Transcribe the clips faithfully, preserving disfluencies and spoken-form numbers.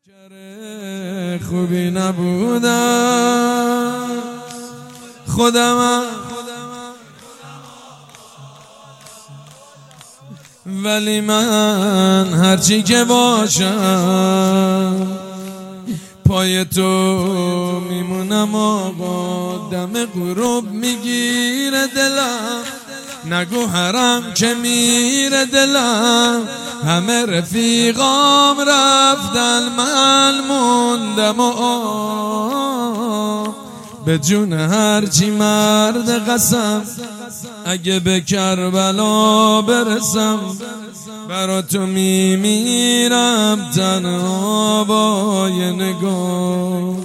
خوبی نبودم خودم، ولی من هرچی که باشم پای تو میمونم آقا. دم غروب میگیره دلم، نگو حرم که میره دلم. همه رفیقام رفتن من موندم و به جون هرچی مرد قسم اگه به کربلا برسم برا تو میمیرم تنها با یه نگاه.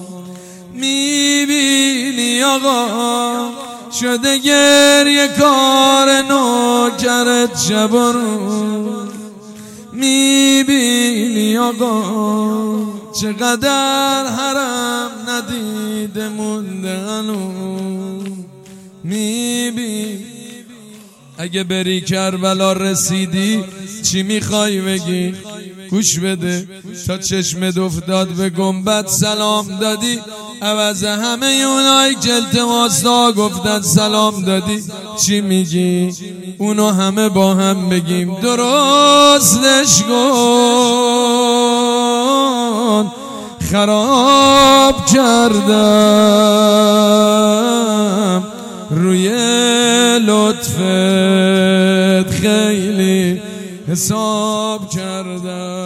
میبینی آقا شده گریه کار نوکرت شب و روز. میبینی آقا چقدر حرم ندیده مونده هنوز. میبینی اگه بری کربلا رسیدی چی میخوای بگی؟ گوش بده. تا چشمت افتاد به گنبد سلام دادی، عوض همه اونایی که التماسا گفتن سلام دادی. چی میگی؟ اونو همه با هم بگیم. درستش کن خراب کردم روی لطفت خیلی حساب کردم.